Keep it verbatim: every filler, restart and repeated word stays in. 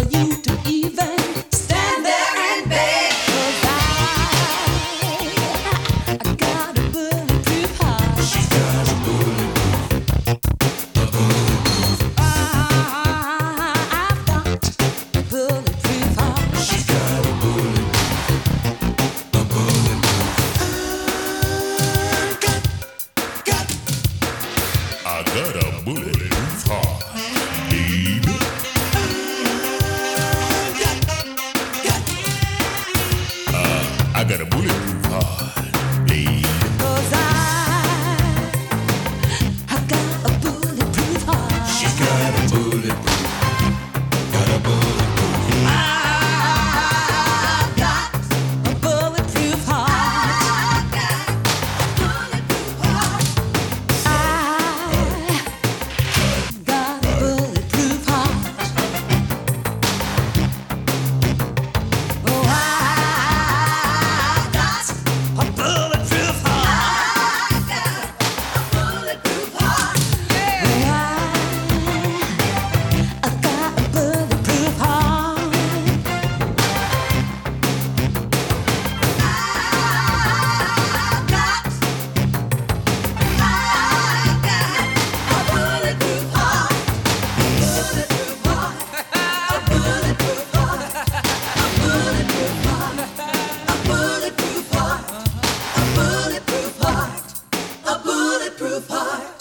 you to even stand there and beg. 'Cause I, I got a bulletproof heart. She's got a bulletproof, a bulletproof. I, I've got a bulletproof heart. She's got a bulletproof, a bulletproof. I got a bulletproof heart, baby. I got a bulletproof heart, baby. 'Cause I, I've got a bulletproof heart. She's got a bulletproof, got a bulletproof. I've got a bulletproof heart. I've got a bulletproof heart. I've got a bulletproof heart. Oh, I a bulletproof heart. I got a bulletproof heart. Yeah. I got a bulletproof heart. I got, I got a bulletproof heart. Bulletproof heart. A bulletproof heart. A bulletproof heart. A bulletproof heart. A bulletproof heart, a bulletproof heart.